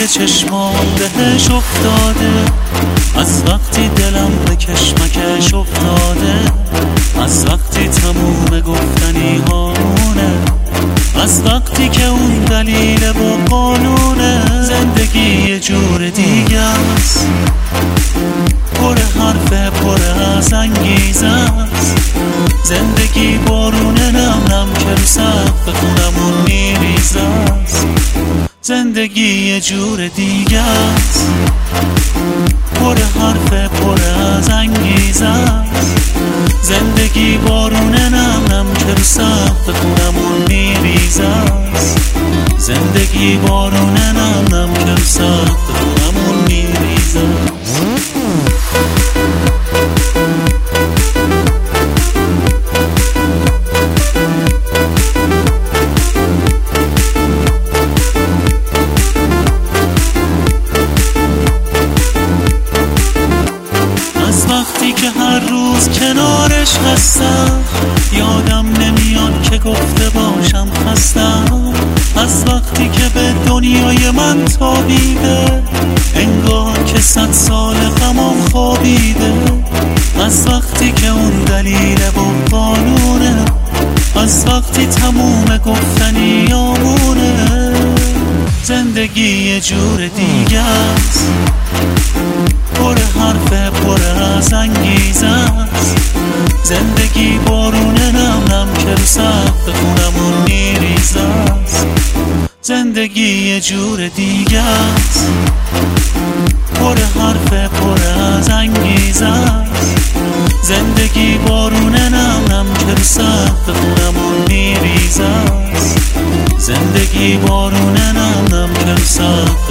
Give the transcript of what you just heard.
که چشمام بهش افتاده، از وقتی دلم به کشمکش افتاده، از وقتی تموم گفتنی هامونه، از وقتی که اون دلیل و قانونه. زندگی یه جور دیگه است، پر حرفه، پر از انگیزه است. زندگی بارونه نم نم که رو سقف خونمون میریزه است. زندگی یه جور دیگه است، پر حرفه، پر از انگیزه است. زندگی بارونه نم نم که رو سقف خونمون میریزه است. زندگی بارونه نم نم که رو سقف خونمون میریزه است. وقتی که هر روز کنارش هستم، یادم نمیاد که گفته باشم خستم. از وقتی که به دنیای من تابیده، انگار که 100 سال غمم خوابیده. از وقتی که اون دلیل و قانونه، از وقتی تموم گفتنی آمونه. زندگی یه جور دیگه است، پر حرفه، پر از انگیزه است. زندگی بارونه نم نم که رو سقف خونمون میریزه است. زندگی یه جور دیگه است، پر حرفه، پر از انگیزه است. زندگی بارونه نم نم که رو سقف خونمون میریزه است. زندگی بارونه نم نم که رو سقف